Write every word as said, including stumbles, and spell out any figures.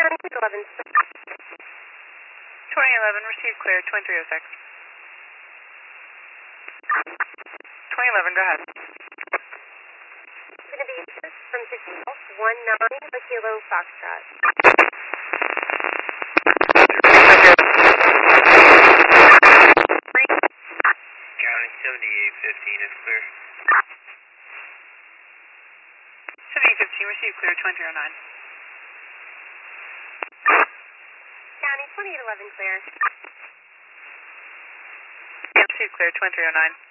County eleven. twenty eleven, receive clear, twenty-three oh six. twenty eleven, go ahead. It's going to be from six one nine, a Kilo Foxtrot. County seventy-eight fifteen is clear. seventy-eight fifteen, receive clear, twenty-three oh nine. County twenty-eight eleven, clear. Yeah, receive clear, twenty-three oh nine.